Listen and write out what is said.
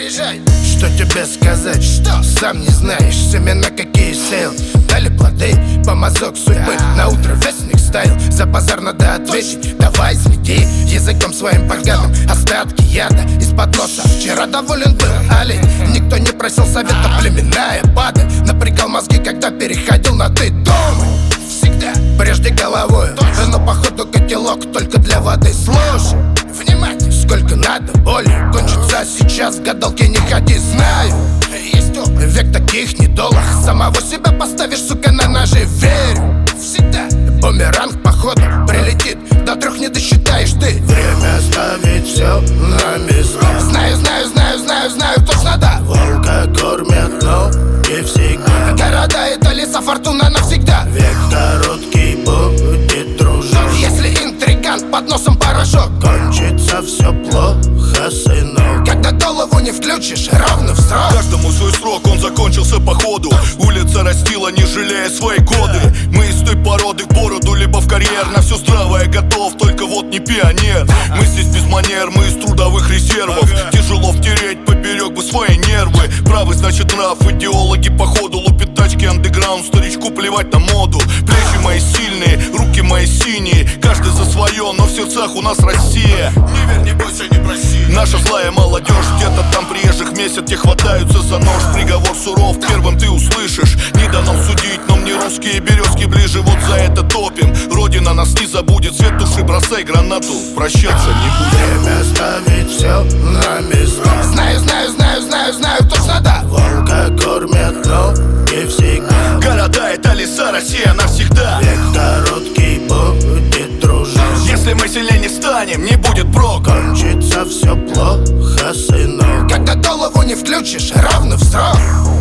заряжай. Что тебе сказать, что сам не знаешь. Семена какие сеял, дали плоды, помазок судьбы. На утро вестник ставил, за базар надо ответить. Давай следи языком своим поганым. Остатки яда из-под носа. Вчера доволен был олень, никто не просил совета. Племенная падаль напрягал мозги, когда переходил на ты. Дома всегда прежде головой, но походу котелок только для воды. Слушай внимательно, сколько надо боли кончится сейчас, в гадалки не ходи. Знаю, есть век таких недолг. Самого себя поставишь, сука, на ножи. Верю, всегда бумеранг походу прилетит. До 3 не досчитаешь ты. Время ставить все на места. Знаю, знаю, знаю, знаю, знаю, точно да. Волка кормят, но не всегда. Города это леса, фортуна навсегда. Век короткий будет дружить. Если интригант под носом порошок, кончится все плохо, сынок. Когда голову не включишь, ровно в срок. Каждому свой срок, он закончился по ходу. Улица растила, не жалея свои годы. Мы из той породы в бороду, либо в карьер. На все здравое готов, только вот не пионер. Мы здесь без манер, мы из трудовых резервов. Тяжело втереть поперек бы свои нервы. Правый значит нрав, идеологи походу лупят тачки андеграунд. Старичку плевать на моду. Плечи мои сильные, руки мои синие. Каждый за свое, но в сердцах у нас Россия. Не верь, не бойся, не проси. Наша злая молодежь, где-то там приезжих месяц. Те хватаются за нож, приговор суров. Первым ты услышишь, не дано судить. Но мне русские березки ближе, вот за это топим. Родина нас не забудет, свет души бросай гранату. Прощаться не будем. Время ставить все на места. Знаю, знаю, знаю, знаю, знаю, точно да. Волка кормят, но не всегда. Города это леса, Россия навсегда. Век короткий будет дружить. Если мы сильнее не станем, не будет прок. Кончится все плохо, сынок. Когда голову не включишь, ровно в срок.